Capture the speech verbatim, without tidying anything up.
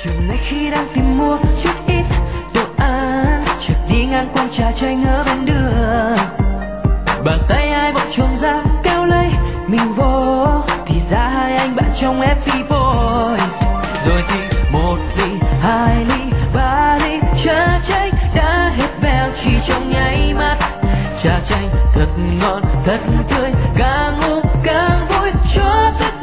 Chừng này khi đang tìm mua chút ít đồ ăn, chợt đi ngang quán trà chanh ở bên đường. Bàn tay ai bỗng trồm ra kéo lấy mình vô, thì ra hai anh bạn trong ép pê Boys. Rồi thì một ly, hai ly, ba ly, trà chanh đã hết bèo chỉ trong nháy mắt. Trà chanh thật ngon, thật tươi, càng uống càng vui cho tất